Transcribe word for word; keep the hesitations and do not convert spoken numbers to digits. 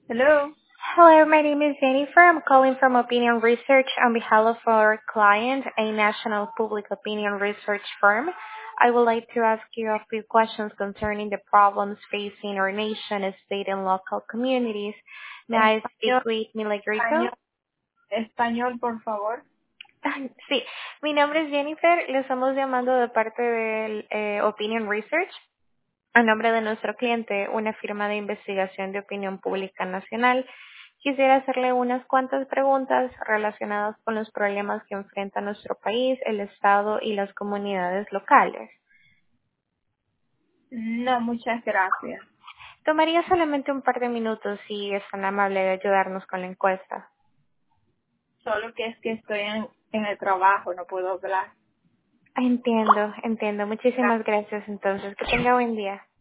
Hello. Hello, my name is Jennifer. I'm calling from Opinion Research on behalf of our client, a national public opinion research firm. I would like to ask you a few questions concerning the problems facing our nation, state, and local communities. May I speak Español, with Milagrizo? español, español, por favor. Sí, mi nombre es Jennifer. Le estamos llamando de parte del eh, Opinion Research. A nombre de nuestro cliente, una firma de investigación de opinión pública nacional, quisiera hacerle unas cuantas preguntas relacionadas con los problemas que enfrenta nuestro país, el Estado y las comunidades locales. No, muchas gracias. Tomaría solamente un par de minutos si es tan amable de ayudarnos con la encuesta. Solo que es que estoy en, en el trabajo, no puedo hablar. Entiendo, entiendo. Gracias. Muchísimas gracias entonces. Que tenga buen día.